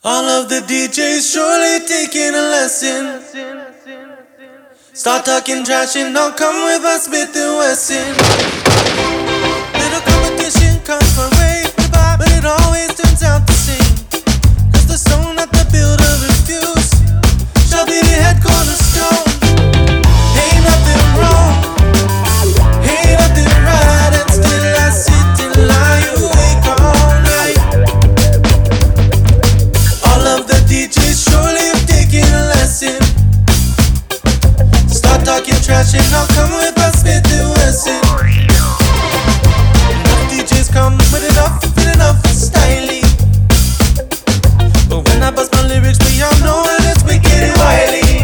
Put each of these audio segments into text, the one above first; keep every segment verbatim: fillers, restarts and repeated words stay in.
All of the D Js surely taking a lesson. Start talking trash and don't come with us, Smith and Wesson. Little competition comes from way to buy, but it always turns out the same. Cause the stone that the builder refused shall be the head cornerstone. Ain't nothing wrong, ain't nothing right, and still I sit and lie awake all night. All of the D Js surely have taken a lesson. Start talking trash and I'll come with my Smith and Wesson. Enough D Js come with enough and enough styling, but when I bust my lyrics, we all know that it's wicked and wily.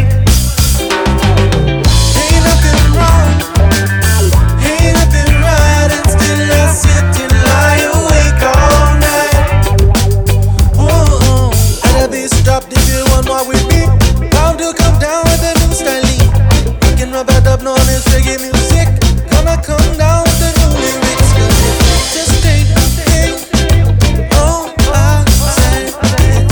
Ain't nothing wrong, ain't nothing right, and still I sit and lie awake all night. Whoa, at a bass drop, if you want more with me, I'll do come down with a new styling. We can rub it up, no this reggae music. Gonna come down with the new lyrics, cause it just ain't a thing. Oh, I said it.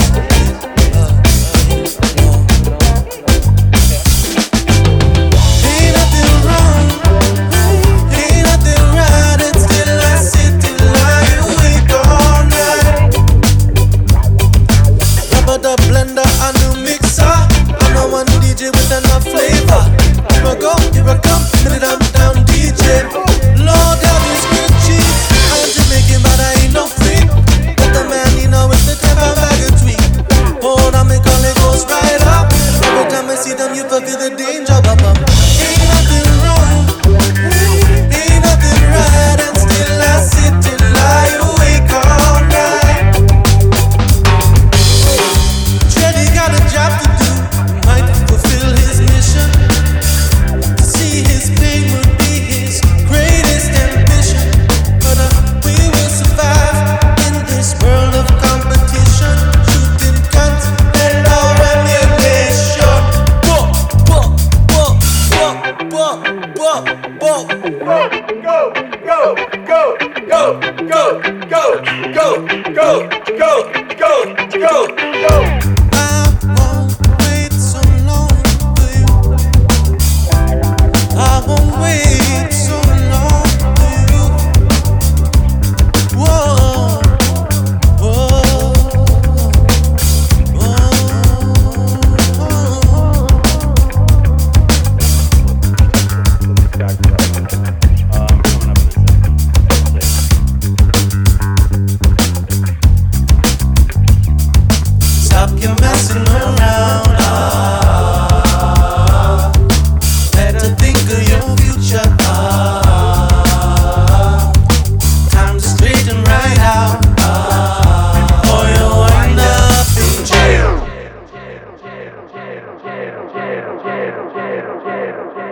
Ain't nothing wrong, ain't nothing right, and still I sit and lie awake all night. Rubber the blender, a new mixer. I'm the one D J with enough flavor. Here I go, here I come, minute I'm down D J. Lord have his good cheese. I'm Jamaican but I ain't no freak. Got the man you know with the type of bag of tweak. Hold on, me call it ghost right up. Every time I see them you feel the danger, baba. Ain't nothing wrong, ain't nothing right, and still I sit and lie awake all night. Dreddy got a job to do, might fulfill his mission. To see his pain would be his greatest ambition. But uh, we will survive in this world of competition, shooting guns and our ammunition. Whoa, whoa, whoa, whoa, whoa, whoa, whoa. Go, go, go, go, go, go, go, go, go, go, go, go. I won't wait so long for you. I won't wait so long for you. Whoa, whoa, whoa. Stop your messing around. Ah, better think of your future. Ah, time to straighten right out. Ah, or you'll wind up in jail.